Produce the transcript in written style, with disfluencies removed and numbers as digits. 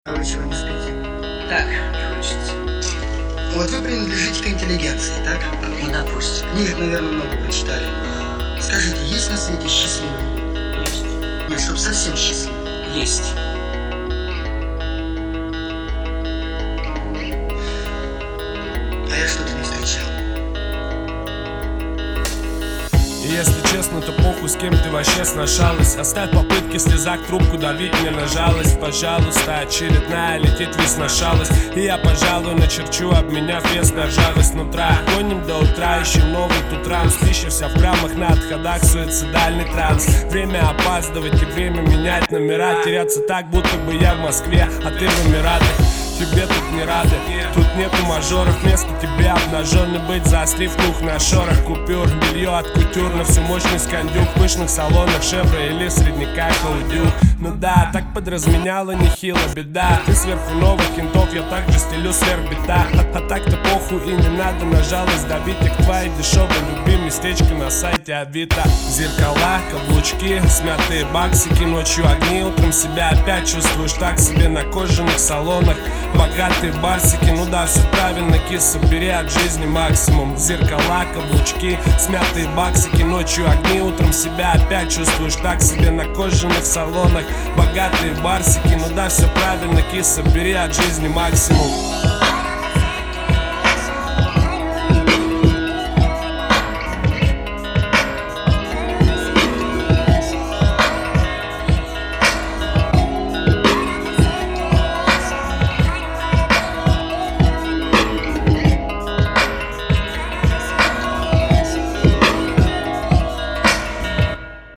А вы чего не спите? Так, не хочется. Вот вы принадлежите к интеллигенции, так? Ну, допустим. Книжек, наверное, много прочитали. Скажите, есть на свете счастливый? Есть. Нет, чтоб совсем счастливый. Есть. А я что-то не встречал. Если честно, то похуй, с кем ты вообще сношалась. Оставь попытки слезать трубку, давить мне на жалость. Пожалуйста, очередная летит весна шалость. И я, пожалуй, начерчу, обменяв вес на ржавость нутра. Гоним до утра, ищем новый тут ранс. Пища вся в граммах, на отходах, суицидальный транс. Время опаздывать и время менять номера. Теряться так, будто бы я в Москве, а ты в Эмиратах. Тебе тут не рады, тут нету мажоров. Вместо тебя обнаженный быть, заострив нюх на шорах купюр. Белье от кутюр на всю мощность кондюк. В пышных салонах Шевро или средняка Холодюк. Ну да, так подразменяла нехило беда. Ты сверху новых кентов, я также стелю сверх бита. А так-то похуй и не надо на жалость давить. Так твои дешевые любим местечко на сайте Авито. Зеркала, каблучки, смятые баксики. Ночью огни, утром себя опять чувствуешь так себе на кожаных салонах. Богатые барсики, ну да, все правильно, киса, бери от жизни максимум. Зеркала, каблучки, смятые баксики. Ночью огни, утром себя опять чувствуешь так себе на кожаных салонах. Богатые барсики, ну да, все правильно, киса, бери от жизни максимум.